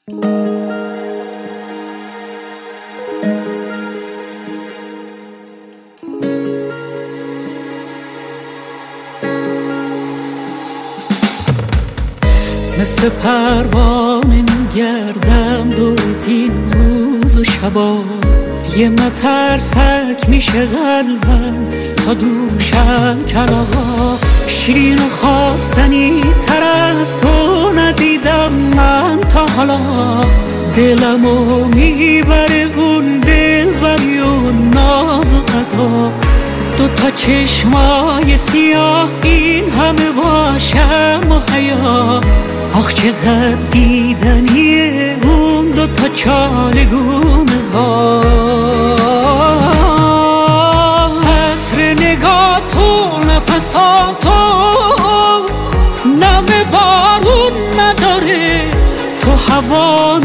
مثل پروانه میگردم دوتین روز و شبا، یه مترسک میشه قلبم تا دوشم کلاغا. شیرین و خواستنی تر از تو ندیدم من تا حالا، دلمو میبره اون دلبری و ناز و ادا. دوتا چشمای سیاه این همه باشم و حیا، آخ چقدر دیدنیه اون دوتا چالگونه ها. عطر نگاه تو نفساتو نم بارون نداره، تو هوا